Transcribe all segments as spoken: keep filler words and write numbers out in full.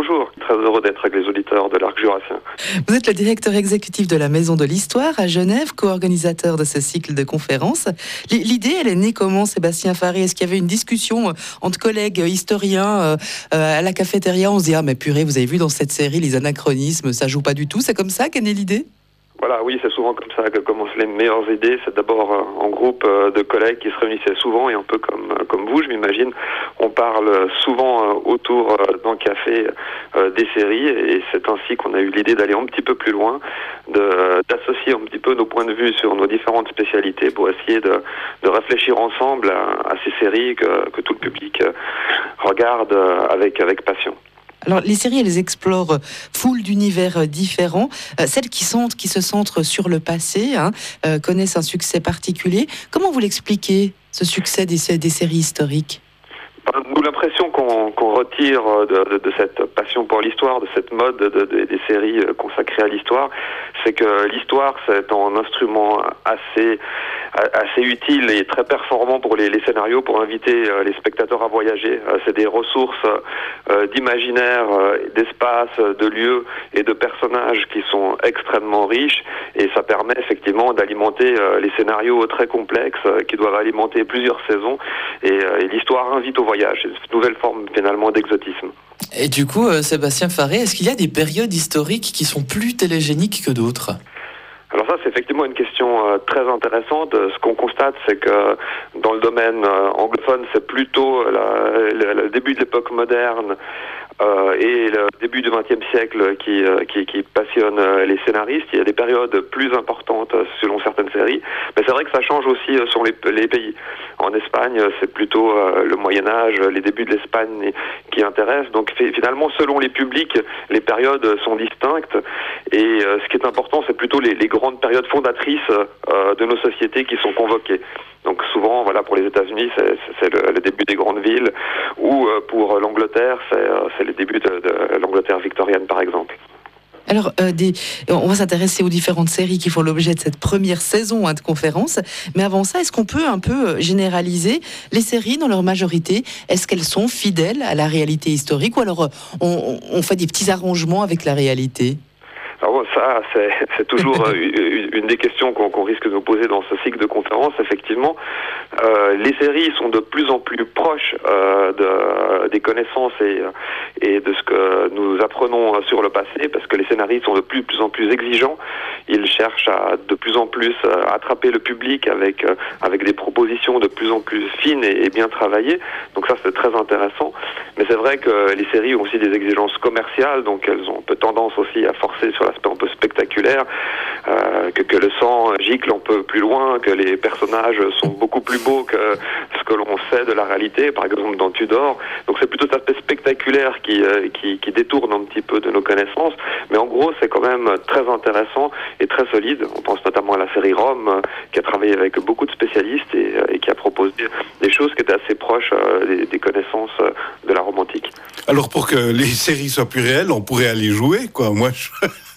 bonjour. Très heureux d'être avec les auditeurs de l'Arc Jurassien. Vous êtes le directeur exécutif de la Maison de l'Histoire à Genève, co-organisateur de ce cycle de conférences. L'idée, elle est née comment, Sébastien Faré? Est-ce qu'il y avait une discussion entre collègues historiens euh, à la cafétéria? On se dit, ah mais purée, vous avez vu dans cette série les anachronismes, ça joue pas du tout. C'est comme ça qu'est née l'idée? Voilà, oui, c'est souvent comme ça que commencent les meilleures idées. C'est d'abord euh, en groupe euh, de collègues qui se réunissaient souvent, et un peu comme euh, comme vous, je m'imagine, on parle souvent euh, autour euh, d'un café euh, des séries, et c'est ainsi qu'on a eu l'idée d'aller un petit peu plus loin, de, d'associer un petit peu nos points de vue sur nos différentes spécialités pour essayer de, de réfléchir ensemble à, à ces séries que, que tout le public euh, regarde euh, avec, avec passion. Alors, les séries, elles explorent foule d'univers différents. Euh, celles qui, sont, qui se centrent sur le passé hein, euh, connaissent un succès particulier. Comment vous l'expliquez, ce succès des, des séries historiques? Nous, l'impression qu'on, qu'on retire de, de, de cette passion pour l'histoire, de cette mode de, de, des séries consacrées à l'histoire, c'est que l'histoire, c'est un instrument assez, assez utile et très performant pour les, les scénarios, pour inviter les spectateurs à voyager. C'est des ressources d'imaginaire, d'espace, de lieux et de personnages qui sont extrêmement riches, et ça permet effectivement d'alimenter les scénarios très complexes qui doivent alimenter plusieurs saisons, et, et l'histoire invite au voyage. C'est une nouvelle forme finalement d'exotisme. Et du coup, euh, Sébastien Faré, est-ce qu'il y a des périodes historiques qui sont plus télégéniques que d'autres ? Alors ça, c'est effectivement une question euh, très intéressante. Ce qu'on constate, c'est que dans le domaine euh, anglophone, c'est plutôt la, la, le début de l'époque moderne euh, et le début du vingtième siècle qui, euh, qui, qui passionne euh, les scénaristes. Il y a des périodes plus importantes euh, selon certaines séries, mais c'est vrai que ça change aussi euh, sur les, les pays. En Espagne, c'est plutôt euh, le Moyen-Âge, les débuts de l'Espagne qui intéressent. Donc finalement, selon les publics, les périodes sont distinctes, et euh, ce qui est important, c'est plutôt les, les grandes périodes fondatrices euh, de nos sociétés qui sont convoquées. Donc souvent, voilà, pour les États-Unis, c'est, c'est le, le début des grandes villes, ou euh, pour l'Angleterre, c'est, euh, c'est le début de, de l'Angleterre victorienne, par exemple. Alors, euh, des, on va s'intéresser aux différentes séries qui font l'objet de cette première saison hein, de conférence. Mais avant ça, est-ce qu'on peut un peu généraliser les séries dans leur majorité? Est-ce qu'elles sont fidèles à la réalité historique, ou alors on, on fait des petits arrangements avec la réalité? Alors ça, c'est, c'est toujours une des questions qu'on, qu'on risque de nous poser dans ce cycle de conférences. Effectivement, euh, les séries sont de plus en plus proches euh, de, des connaissances et, et de ce que nous apprenons sur le passé, parce que les scénaristes sont de plus, plus en plus exigeants. Ils cherchent à de plus en plus à attraper le public avec, avec des propositions de plus en plus fines et, et bien travaillées. Donc ça, c'est très intéressant. Mais c'est vrai que les séries ont aussi des exigences commerciales, donc elles ont un peu tendance aussi à forcer sur l'aspect un peu spectaculaire, euh, que, que le sang gicle un peu plus loin, que les personnages sont beaucoup plus beaux que ce que l'on sait de la réalité, par exemple dans Tudor. Donc c'est plutôt cet aspect spectaculaire qui, euh, qui, qui détourne un petit peu de nos connaissances, mais en gros c'est quand même très intéressant et très solide. On pense notamment à la série Rome, euh, qui a travaillé avec beaucoup de spécialistes et, euh, et qui a proposé des choses qui étaient assez proches euh, des, des connaissances euh, de la Rome antique. Alors pour que les séries soient plus réelles, on pourrait aller jouer, quoi. Moi, je...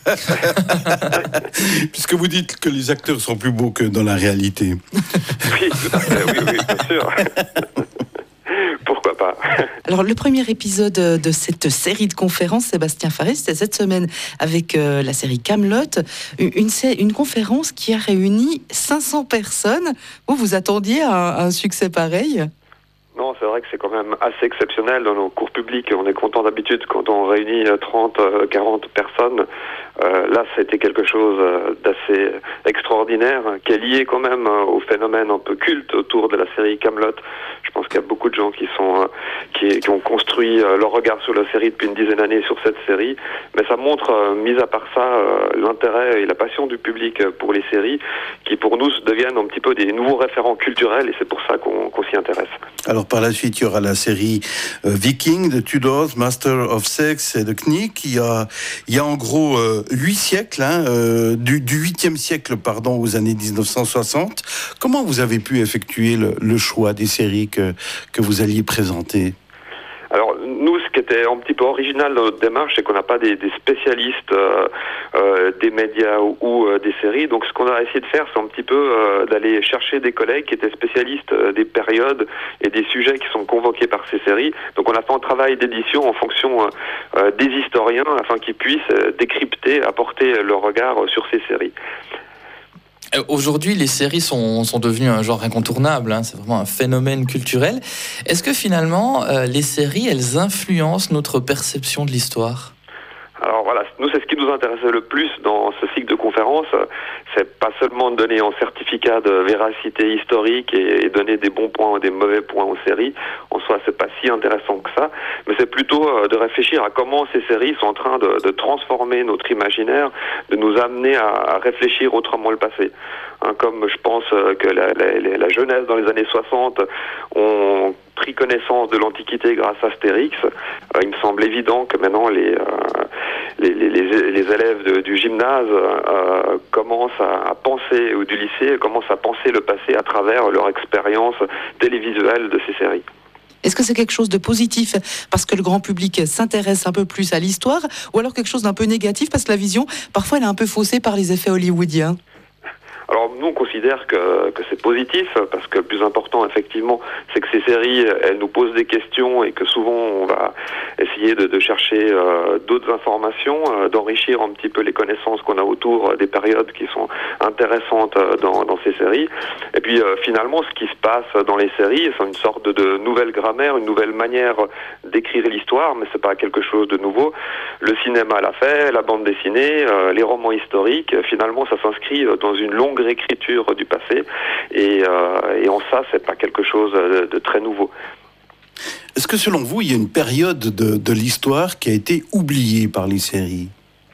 Puisque vous dites que les acteurs sont plus beaux que dans la réalité. Oui, tout à fait, oui, oui, bien sûr. Pourquoi pas. Alors, le premier épisode de cette série de conférences, Sébastien Faré, c'était cette semaine avec euh, la série Kaamelott, une, une, une conférence qui a réuni cinq cents personnes. Vous, vous attendiez à, à un succès pareil ? Non, c'est vrai que c'est quand même assez exceptionnel dans nos cours publics. On est content d'habitude quand on réunit trente, quarante personnes. Euh, là, c'était quelque chose d'assez extraordinaire, qui est lié quand même au phénomène un peu culte autour de la série Kaamelott. Je pense qu'il y a beaucoup de gens qui sont qui, qui ont construit leur regard sur la série depuis une dizaine d'années sur cette série. Mais ça montre, mis à part ça, l'intérêt et la passion du public pour les séries, qui pour nous deviennent un petit peu des nouveaux référents culturels, et c'est pour ça qu'on, qu'on s'y intéresse. Alors par la suite, il y aura la série euh, Viking de Tudors, Master of Sex et de Knick. Il y a, il y a en gros euh, huit siècles, hein, euh, du, du huitième siècle pardon, aux années dix-neuf cent soixante. Comment vous avez pu effectuer le, le choix des séries que, que vous alliez présenter ? Alors nous, ce qui était c'est un petit peu original dans notre démarche, c'est qu'on n'a pas des, des spécialistes euh, euh, des médias ou, ou euh, des séries. Donc ce qu'on a essayé de faire, c'est un petit peu euh, d'aller chercher des collègues qui étaient spécialistes euh, des périodes et des sujets qui sont convoqués par ces séries. Donc on a fait un travail d'édition en fonction euh, des historiens afin qu'ils puissent euh, décrypter, apporter leur regard sur ces séries. Aujourd'hui, les séries sont, sont devenues un genre incontournable, hein, c'est vraiment un phénomène culturel. Est-ce que finalement, euh, les séries, elles influencent notre perception de l'histoire ? Alors voilà, nous c'est ce qui nous intéressait le plus dans ce cycle de conférences, c'est pas seulement de donner un certificat de véracité historique et, et donner des bons points ou des mauvais points aux séries, en soi c'est pas si intéressant que ça, mais c'est plutôt de réfléchir à comment ces séries sont en train de, de transformer notre imaginaire, de nous amener à, à réfléchir autrement le passé. Hein, comme je pense que la, la, la jeunesse dans les années soixante ont pris connaissance de l'Antiquité grâce à Astérix, euh, il me semble évident que maintenant les, euh, les, les, les, les élèves de, du gymnase euh, commencent à, à penser, ou du lycée, commencent à penser le passé à travers leur expérience télévisuelle de ces séries. Est-ce que c'est quelque chose de positif parce que le grand public s'intéresse un peu plus à l'histoire, ou alors quelque chose d'un peu négatif parce que la vision, parfois, elle est un peu faussée par les effets hollywoodiens ? Alors nous on considère que, que c'est positif parce que le plus important effectivement c'est que ces séries elles nous posent des questions et que souvent on va essayer de, de chercher euh, d'autres informations, euh, d'enrichir un petit peu les connaissances qu'on a autour des périodes qui sont intéressantes dans, dans ces séries. Et puis euh, finalement ce qui se passe dans les séries c'est une sorte de, de nouvelle grammaire, une nouvelle manière d'écrire l'histoire, mais c'est pas quelque chose de nouveau. Le cinéma l'a fait, la bande dessinée, euh, les romans historiques, finalement ça s'inscrit dans une longue réécriture du passé et, euh, et en ça c'est pas quelque chose de, de très nouveau. Est-ce que selon vous il y a une période de, de l'histoire qui a été oubliée par les séries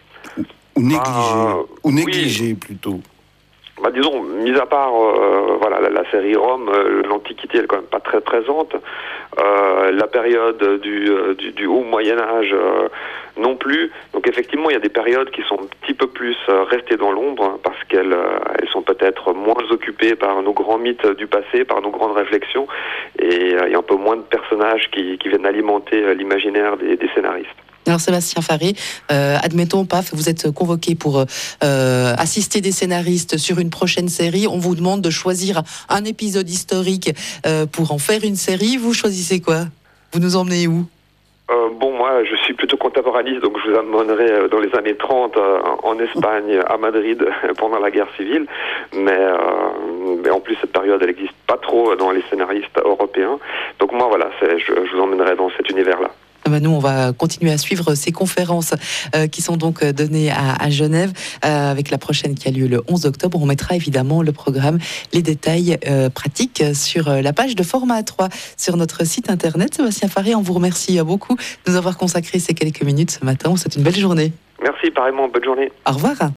ou négligée, ah, ou négligée oui. plutôt? Bah, disons, mis à part euh, voilà, la, la série Rome, euh, l'Antiquité elle est quand même pas très présente. Euh, la période du, euh, du, du haut Moyen-Âge euh, non plus. Donc effectivement, il y a des périodes qui sont un petit peu plus euh, restées dans l'ombre hein, parce qu'elles euh, elles sont peut-être moins occupées par nos grands mythes du passé, par nos grandes réflexions, et euh, il y a un peu moins de personnages qui, qui viennent alimenter euh, l'imaginaire des, des scénaristes. Alors Sébastien Faré, euh, admettons, paf, vous êtes convoqué pour euh, assister des scénaristes sur une prochaine série. On vous demande de choisir un épisode historique euh, pour en faire une série. Vous choisissez quoi? Vous nous emmenez où? Euh, bon, moi, je suis plutôt contemporaniste, donc je vous amènerai dans les années trente euh, en Espagne, à Madrid, pendant la guerre civile. Mais, euh, mais en plus, cette période, elle n'existe pas trop dans les scénaristes européens. Donc moi, voilà, c'est, je, je vous emmènerai dans cet univers-là. Nous, on va continuer à suivre ces conférences euh, qui sont donc données à, à Genève, euh, avec la prochaine qui a lieu le onze octobre. On mettra évidemment le programme, les détails euh, pratiques sur la page de Format trois sur notre site internet. Sébastien Faré, on vous remercie beaucoup de nous avoir consacré ces quelques minutes ce matin. On vous souhaite une belle journée. Merci, pareillement, bonne journée. Au revoir.